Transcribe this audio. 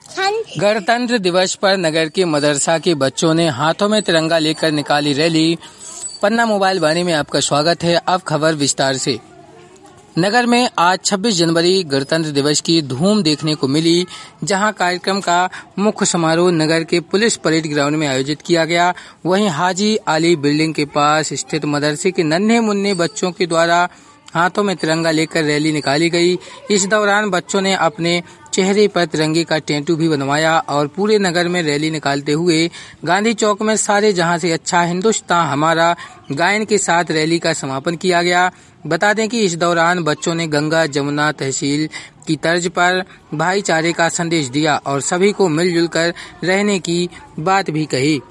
गणतंत्र दिवस पर नगर के मदरसा के बच्चों ने हाथों में तिरंगा लेकर निकाली रैली। पन्ना मोबाइल वाणी में आपका स्वागत है। अब खबर विस्तार से। नगर में आज 26 जनवरी गणतंत्र दिवस की धूम देखने को मिली, जहां कार्यक्रम का मुख्य समारोह नगर के पुलिस परेड ग्राउंड में आयोजित किया गया। वहीं हाजी अली बिल्डिंग के पास स्थित मदरसे के नन्हे मुन्ने बच्चों के द्वारा हाथों में तिरंगा लेकर रैली निकाली गई। इस दौरान बच्चों ने अपने चेहरे पर तिरंगे का टैटू भी बनवाया और पूरे नगर में रैली निकालते हुए गांधी चौक में सारे जहां से अच्छा हिंदुस्तान हमारा गायन के साथ रैली का समापन किया गया। बता दें कि इस दौरान बच्चों ने गंगा जमुना तहसील की तर्ज पर भाईचारे का संदेश दिया और सभी को मिलजुल कर रहने की बात भी कही।